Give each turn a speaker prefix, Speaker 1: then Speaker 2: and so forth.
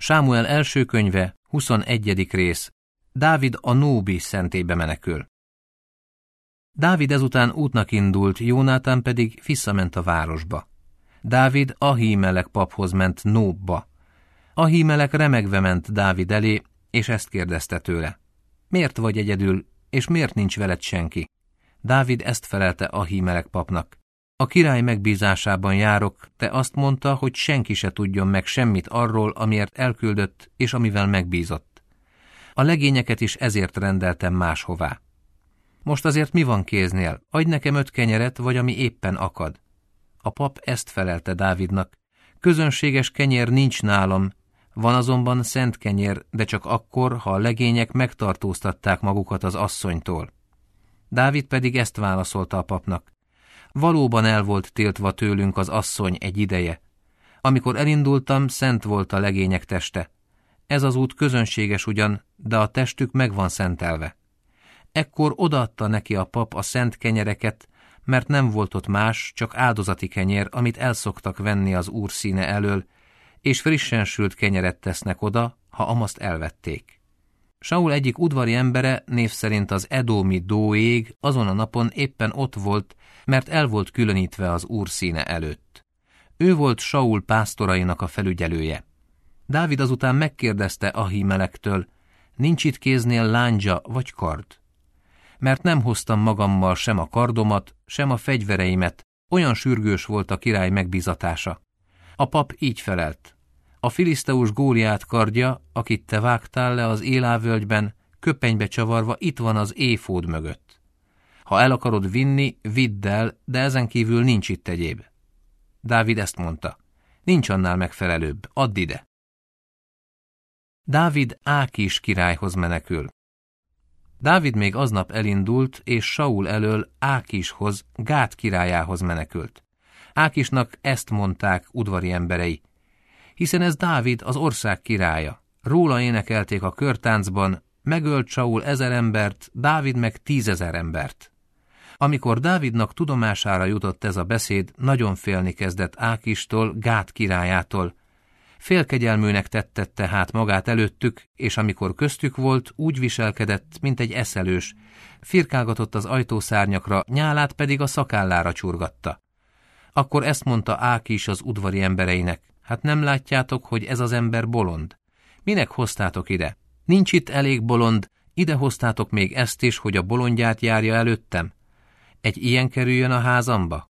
Speaker 1: Sámuel első könyve, 21. rész. Dávid a Nóbi szentélybe menekül. Dávid ezután útnak indult, Jónátán pedig visszament a városba. Dávid Ahímelek paphoz ment Nóbba. Ahímelek remegve ment Dávid elé, és ezt kérdezte tőle: miért vagy egyedül, és miért nincs veled senki? Dávid ezt felelte Ahímelek papnak: a király megbízásában járok, de azt mondta, hogy senki se tudjon meg semmit arról, amiért elküldött, és amivel megbízott. A legényeket is ezért rendeltem máshová. Most azért mi van kéznél? Adj nekem 5 kenyeret, vagy ami éppen akad. A pap ezt felelte Dávidnak: közönséges kenyér nincs nálam, van azonban szent kenyér, de csak akkor, ha a legények megtartóztatták magukat az asszonytól. Dávid pedig ezt válaszolta a papnak: valóban el volt tiltva tőlünk az asszony egy ideje. Amikor elindultam, szent volt a legények teste. Ez az út közönséges ugyan, de a testük meg van szentelve. Ekkor odaadta neki a pap a szent kenyereket, mert nem volt ott más, csak áldozati kenyér, amit elszoktak venni az Úr színe elől, és frissen sült kenyeret tesznek oda, ha amaszt elvették. Saul egyik udvari embere, név szerint az edómi Dóég, azon a napon éppen ott volt, mert el volt különítve az Úr színe előtt. Ő volt Saul pásztorainak a felügyelője. Dávid azután megkérdezte Ahímelektől: nincs itt kéznél lándzsa vagy kard? Mert nem hoztam magammal sem a kardomat, sem a fegyvereimet, olyan sürgős volt a király megbízatása. A pap így felelt: a filiszteus Góliát kardja, akit te vágtál le az Élávölgyben, köpenybe csavarva itt van az éfód mögött. Ha el akarod vinni, vidd el, de ezen kívül nincs itt egyéb. Dávid ezt mondta: nincs annál megfelelőbb, add ide. Dávid Ákis királyhoz menekül. Dávid még aznap elindult, és Saul elől Ákishoz, Gát királyához menekült. Ákisnak ezt mondták udvari emberei: hiszen ez Dávid az ország királya. Róla énekelték a körtáncban: megölt Saul 1000 embert, Dávid meg 10 000 embert. Amikor Dávidnak tudomására jutott ez a beszéd, nagyon félni kezdett Ákistól, Gát királyától. Félkegyelműnek tette tehát magát előttük, és amikor köztük volt, úgy viselkedett, mint egy eszelős, firkálgatott az ajtószárnyakra, nyálát pedig a szakállára csurgatta. Akkor ezt mondta Ákis az udvari embereinek: hát nem látjátok, hogy ez az ember bolond? Minek hoztátok ide? Nincs itt elég bolond, ide hoztátok még ezt is, hogy a bolondját járja előttem? Egy ilyen kerüljön a házamba?